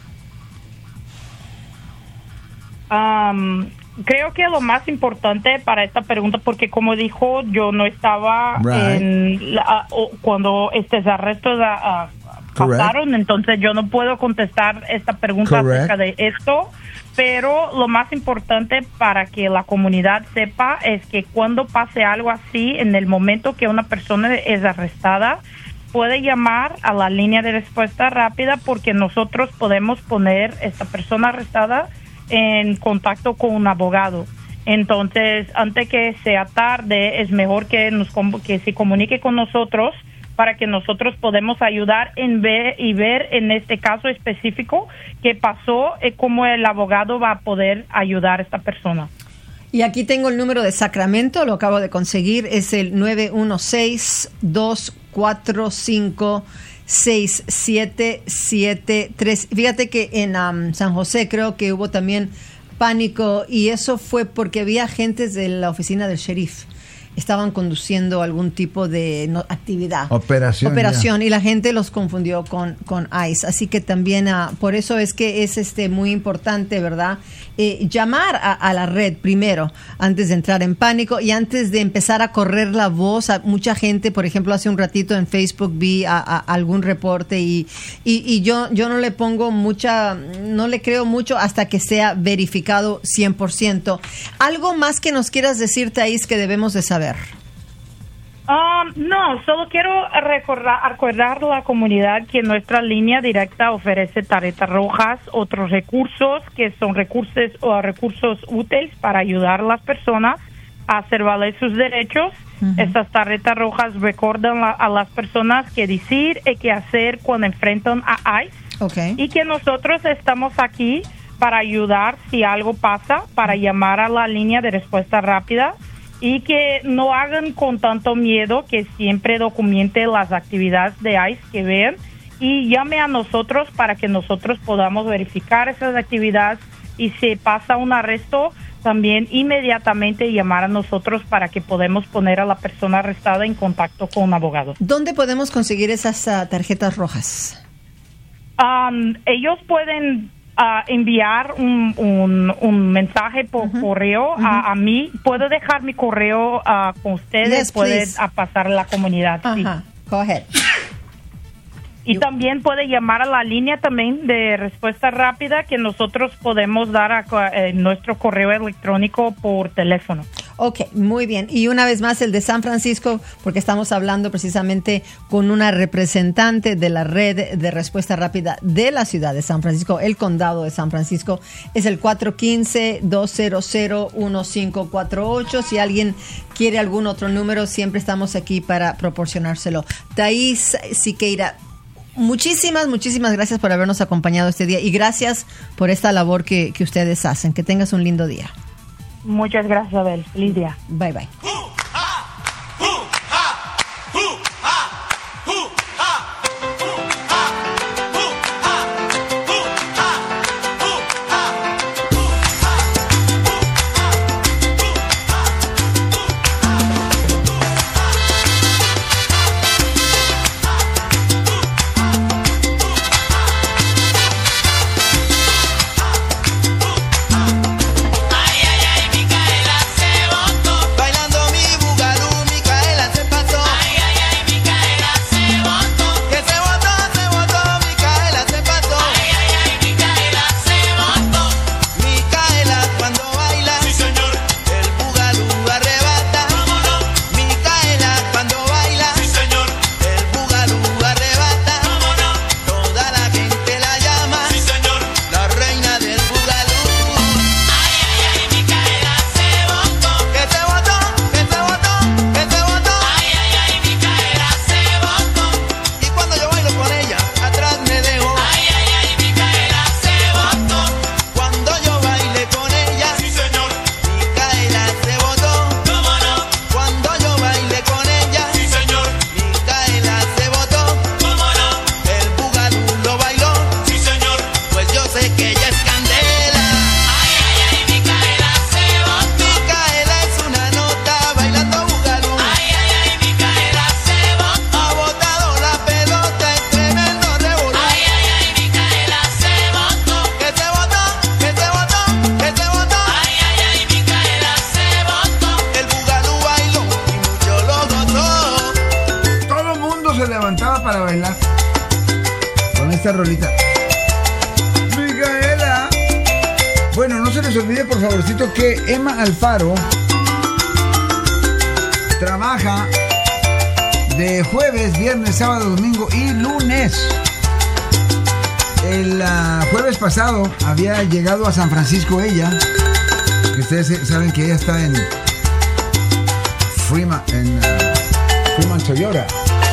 Creo que lo más importante para esta pregunta, porque como dijo, yo no estaba cuando estos arrestos pasaron, entonces yo no puedo contestar esta pregunta acerca de esto, pero lo más importante para que la comunidad sepa es que cuando pase algo así, en el momento que una persona es arrestada, puede llamar a la línea de respuesta rápida, porque nosotros podemos poner a esta persona arrestada en contacto con un abogado. Entonces, antes que sea tarde, es mejor que se comunique con nosotros para que nosotros podemos ayudar ver en este caso específico qué pasó, cómo el abogado va a poder ayudar a esta persona. Y aquí tengo el número de Sacramento, lo acabo de conseguir, es el 916-245-6773. Fíjate que en San José creo que hubo también pánico, y eso fue porque había agentes de la oficina del sheriff estaban conduciendo algún tipo de actividad. Operación. Y la gente los confundió con ICE. Así que también por eso es que es muy importante, ¿verdad? Llamar a la red primero, antes de entrar en pánico y antes de empezar a correr la voz. A mucha gente, por ejemplo, hace un ratito en Facebook vi a algún reporte y yo no le pongo no le creo mucho hasta que sea verificado 100%. ¿Algo más que nos quieras decir, Thais, que debemos de saber? No, solo quiero recordar a la comunidad que nuestra línea directa ofrece tarjetas rojas, otros recursos que son recursos útiles para ayudar a las personas a hacer valer sus derechos. Estas tarjetas rojas recuerdan a las personas qué decir y qué hacer cuando enfrentan a ICE. Okay. Y que nosotros estamos aquí para ayudar si algo pasa, para llamar a la línea de respuesta rápida y que no hagan con tanto miedo, que siempre documente las actividades de ICE que vean y llame a nosotros para que nosotros podamos verificar esas actividades y si pasa un arresto, también inmediatamente llamar a nosotros para que podamos poner a la persona arrestada en contacto con un abogado. ¿Dónde podemos conseguir esas tarjetas rojas? Ellos pueden enviar un mensaje por correo a mí. Puedo dejar mi correo con ustedes, pueden pasar a la comunidad. Sí. Go ahead. Y también puede llamar a la línea también de respuesta rápida que nosotros podemos dar nuestro correo electrónico por teléfono. Ok, muy bien. Y una vez más el de San Francisco, porque estamos hablando precisamente con una representante de la red de respuesta rápida de la ciudad de San Francisco, el condado de San Francisco, es el 415-200-1548. Si alguien quiere algún otro número, siempre estamos aquí para proporcionárselo. Thais Siqueira, muchísimas gracias por habernos acompañado este día y gracias por esta labor que ustedes hacen. Que tengas un lindo día. Muchas gracias, Abel. Feliz día. Bye, bye. Esta rolita. Micaela. Bueno, no se les olvide por favorcito que Emma Alfaro trabaja de jueves, viernes, sábado, domingo y lunes. El jueves pasado había llegado a San Francisco ella, que ustedes saben que ella está en Fremont Toyota.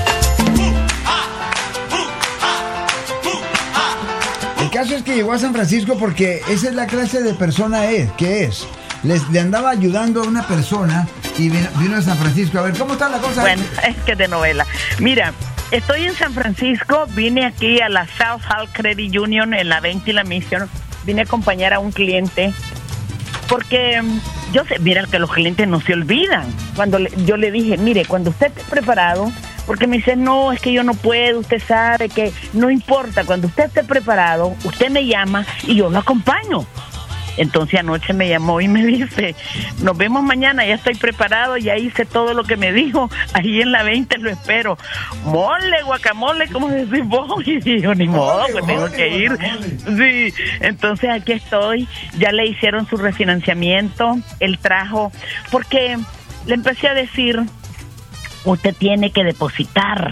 El caso es que llegó a San Francisco porque esa es la clase de persona que es. Le andaba ayudando a una persona y vino a San Francisco. A ver, ¿cómo está la cosa? Bueno, es que de novela. Mira, estoy en San Francisco, vine aquí a la South Hall Credit Union en la 20 y la Mission. Vine a acompañar a un cliente porque yo sé, mira que los clientes no se olvidan. Cuando yo le dije, mire, cuando usted esté preparado, porque me dice, no, es que yo no puedo, usted sabe que no importa, cuando usted esté preparado, usted me llama y yo lo acompaño. Entonces anoche me llamó y me dice, nos vemos mañana, ya estoy preparado, ya hice todo lo que me dijo, ahí en la 20 lo espero. Mole, guacamole, ¿cómo decís vos? Y digo, ni modo, pues tengo que ir. Sí, entonces aquí estoy, ya le hicieron su refinanciamiento, él trajo, porque le empecé a decir, usted tiene que depositar,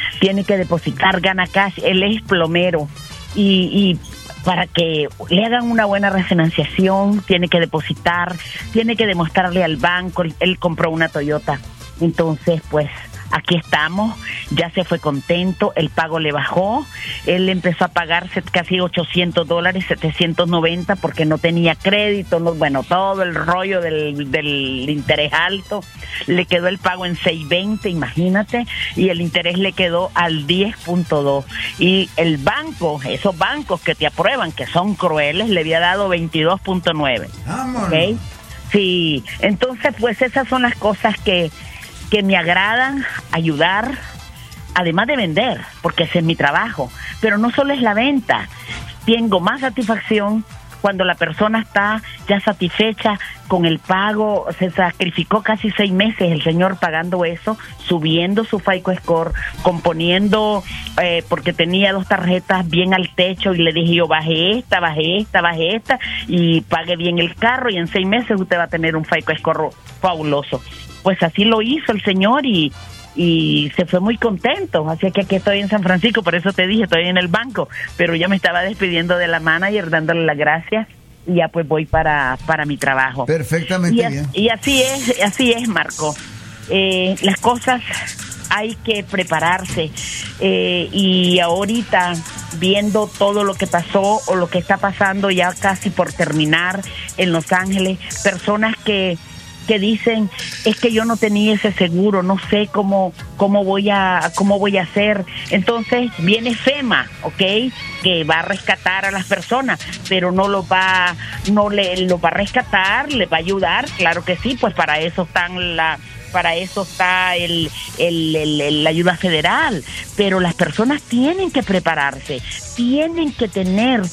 gana cash, él es plomero, y para que le hagan una buena refinanciación, tiene que depositar, tiene que demostrarle al banco, él compró una Toyota. Entonces, pues, aquí estamos, ya se fue contento, el pago le bajó, él empezó a pagar casi $800, 790, porque no tenía crédito, bueno, todo el rollo del interés alto, le quedó el pago en 620, imagínate, y el interés le quedó al 10.2, y el banco, esos bancos que te aprueban, que son crueles, le había dado 22.9. ¿Okay? Sí, entonces, pues, esas son las cosas que me agradan, ayudar, además de vender, porque ese es mi trabajo. Pero no solo es la venta, tengo más satisfacción cuando la persona está ya satisfecha con el pago. Se sacrificó casi 6 meses el señor pagando eso, subiendo su FICO Score, componiendo, porque tenía 2 tarjetas bien al techo, y le dije yo, baje esta, y pague bien el carro, y en 6 meses usted va a tener un FICO Score fabuloso. Pues así lo hizo el señor y se fue muy contento. Así que aquí estoy en San Francisco, por eso te dije, estoy en el banco, pero ya me estaba despidiendo de la manager, dándole las gracias, y ya pues voy para mi trabajo. Perfectamente bien. Y así es, Marco. Las cosas hay que prepararse, y ahorita viendo todo lo que pasó o lo que está pasando ya casi por terminar en Los Ángeles, personas que dicen, es que yo no tenía ese seguro, no sé cómo voy a hacer. Entonces viene FEMA, ¿ok?, que va a rescatar a las personas, pero no lo va a rescatar, le va a ayudar, claro que sí, pues para eso está la ayuda federal, pero las personas tienen que prepararse, tienen que tener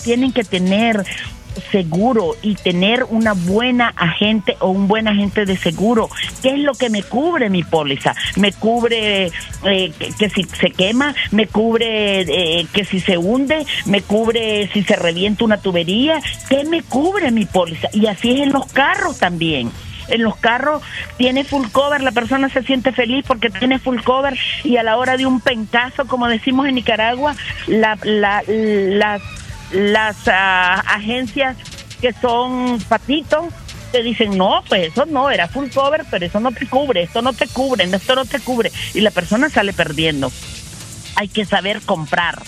seguro y tener una buena agente o un buen agente de seguro. ¿Qué es lo que me cubre mi póliza? Me cubre que si se quema, me cubre que si se hunde, me cubre si se revienta una tubería. ¿Qué me cubre mi póliza? Y así es en los carros también. En los carros tiene full cover, la persona se siente feliz porque tiene full cover, y a la hora de un pencazo, como decimos en Nicaragua, las agencias que son patitos te dicen, no, pues eso no, era full cover, pero eso no te cubre, esto no te cubre, y la persona sale perdiendo. Hay que saber comprar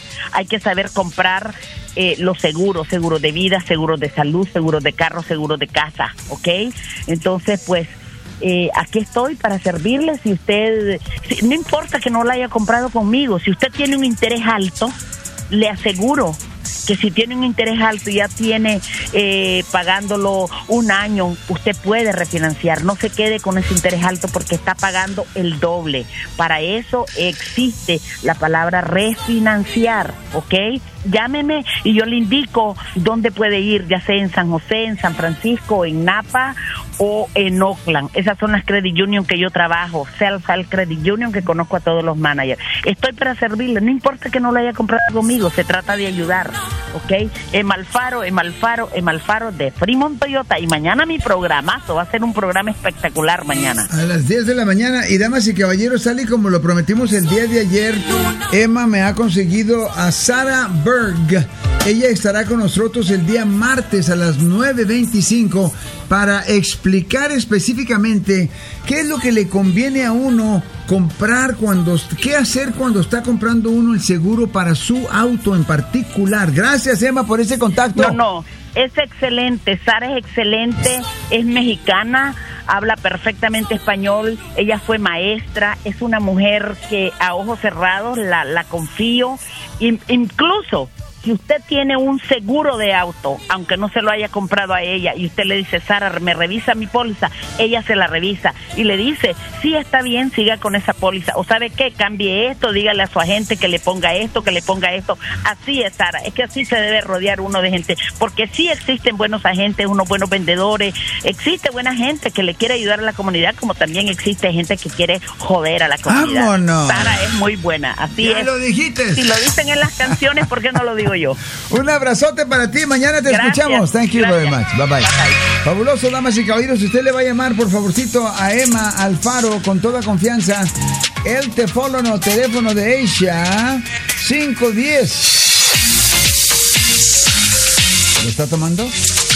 los seguros de vida, seguros de salud, seguros de carro, seguros de casa, ¿ok? Entonces, pues, aquí estoy para servirle. Si usted, no importa que no la haya comprado conmigo, si usted tiene un interés alto, le aseguro que si tiene un interés alto y ya tiene pagándolo un año, usted puede refinanciar. No se quede con ese interés alto porque está pagando el doble. Para eso existe la palabra refinanciar, ¿ok? Llámeme y yo le indico dónde puede ir, ya sea en San José, en San Francisco, en Napa o en Oakland. Esas son las Credit Union que yo trabajo, Self-Help Credit Union, que conozco a todos los managers. Estoy para servirle, no importa que no lo haya comprado conmigo, se trata de ayudar, ¿ok? Emalfaro de Fremont Toyota, y mañana mi programazo, va a ser un programa espectacular mañana. A las 10 de la mañana, y damas y caballeros, tal y como lo prometimos el día de ayer, Emma me ha conseguido a Sara Berg. Ella estará con nosotros el día martes a las 9:25 para explicar específicamente qué es lo que le conviene a uno comprar, qué hacer cuando está comprando uno el seguro para su auto en particular. Gracias, Emma, por ese contacto. No, es excelente, Sara es excelente, es mexicana, habla perfectamente español, ella fue maestra, es una mujer que a ojos cerrados la confío, incluso si usted tiene un seguro de auto, aunque no se lo haya comprado a ella, y usted le dice, Sara, me revisa mi póliza, ella se la revisa y le dice, sí, está bien, siga con esa póliza, o sabe qué, cambie esto, dígale a su agente que le ponga esto, que le ponga esto. Así es, Sara, es que así se debe rodear uno de gente, porque sí existen buenos agentes, unos buenos vendedores, existe buena gente que le quiere ayudar a la comunidad, como también existe gente que quiere joder a la comunidad. ¡Vámonos! Sara es muy buena, así ya es. lo dijiste. Si lo dicen en las canciones, ¿por qué no lo digo yo? Un abrazote para ti, mañana te escuchamos. Thank you very much. Bye bye. Fabuloso, damas y caballeros, si usted le va a llamar, por favorcito, a Emma Alfaro con toda confianza, el teléfono de ella, 510. ¿Lo está tomando?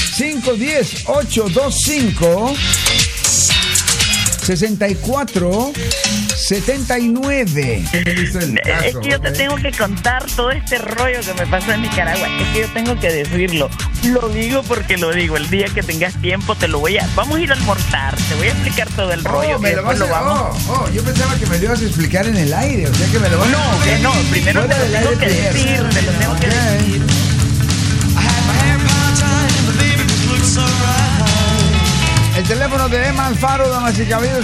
510-825-6479. Es que yo te tengo que contar todo este rollo que me pasó en Nicaragua. Es que yo tengo que decirlo. Lo digo porque lo digo. El día que tengas tiempo te lo vamos a ir a almorzar. Te voy a explicar todo el rollo. Yo pensaba que me lo ibas a explicar en el aire. O sea que me lo vas a explicar. No, primero te lo tengo que decir. Te lo tengo que decir. El teléfono de Emma Alfaro, damas y caballeros,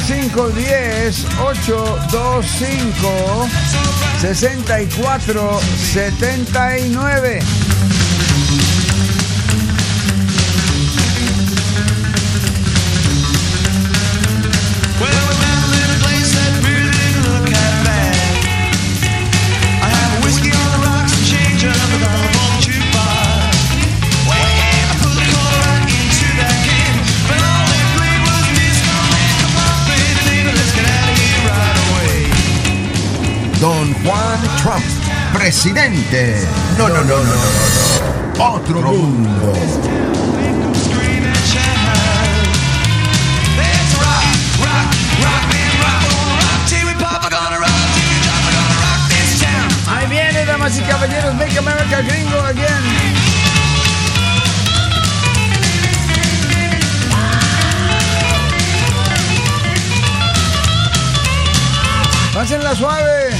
510-825-6479. Don Juan Trump, presidente. No. Otro mundo. Ahí viene, damas y caballeros, Make America Gringo Again. Pásenla suave.